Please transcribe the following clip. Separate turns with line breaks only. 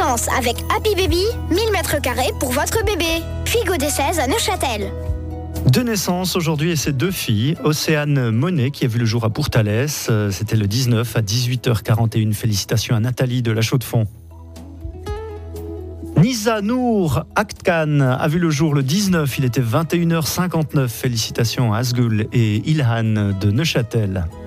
chance avec Happy Baby, 1000 m² pour votre bébé. Figo des 16 à Neuchâtel.
Deux naissances aujourd'hui et ces deux filles. Océane Monet qui a vu le jour à Pourtalès. C'était le 19 à 18h41. Félicitations à Nathalie de la Chaux-de-Fonds. Nisa Nour Aktkan a vu le jour le 19. Il était 21h59. Félicitations à Asgul et Ilhan de Neuchâtel.